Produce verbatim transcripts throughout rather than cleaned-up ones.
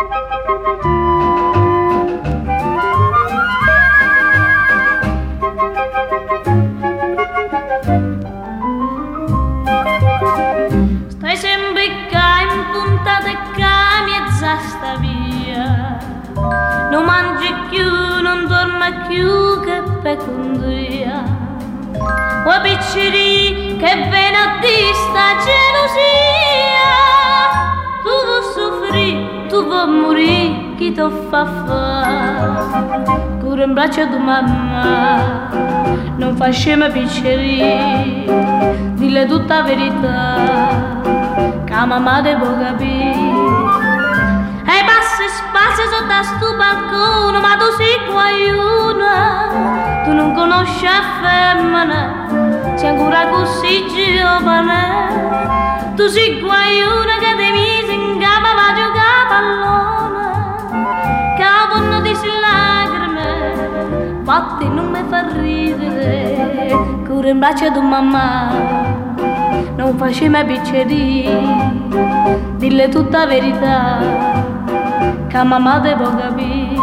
Stai sempre qua in puntata e cambiazza sta via. Non mangi più, non dormi più, che pecondia. O picciri che venerdì sta gelosia. Tu vuoi soffrire, tu vuoi morire, chi ti fa fare? Cura in braccio di mamma, non fa scema picciri, dille tutta la verità, che mamma te può capire. E passi spazio sotto a sto balcone, ma tu sei guaiuna, tu non conosci la femmina, sei ancora così giovane. Tu sei guaiuna che ti mise in capo a giocare a pallone, che vanno di lacrime, fatti non mi fa ridere, cura in braccio di mamma, non faceva picceri, dille tutta la verità, che mamma te può capire.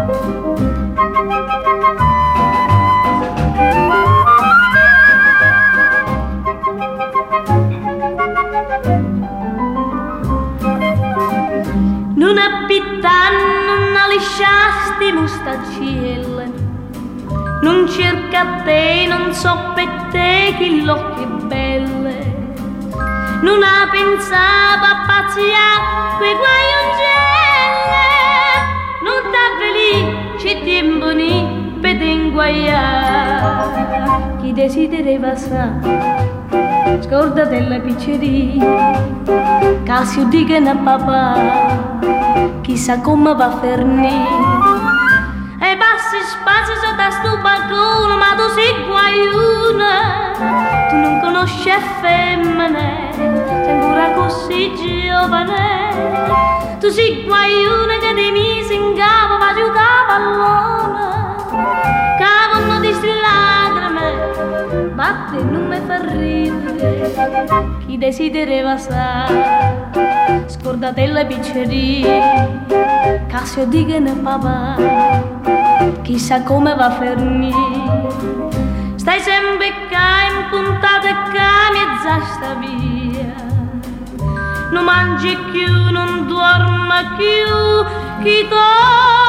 Non abitano, non lisciasti mustaccelle, non cerca te, non so per te chi l'occhio è belle, non ha pensato a pazziare quei guaiongelle, non t'avveli, c'è tempo ni per te inguaiare, chi desideri passare, scordate la picceria, Cassio dica a papà, chissà come va a finire. E passi spazio sotto a sto balcone, ma tu sei guaiuna, tu non conosci le femmine, sei ancora così giovane. Tu sei guaiuna che ti mise in capo a giocare a pallone, che vanno di sti lacrime, batte non mi fa ridere, chi desideri passare, scordate le piccerie, Cassio dica a papà, chissà come va a finire. Stai sempre qua in puntata e cambiazza sta via, non mangi più, non dormi più, chi to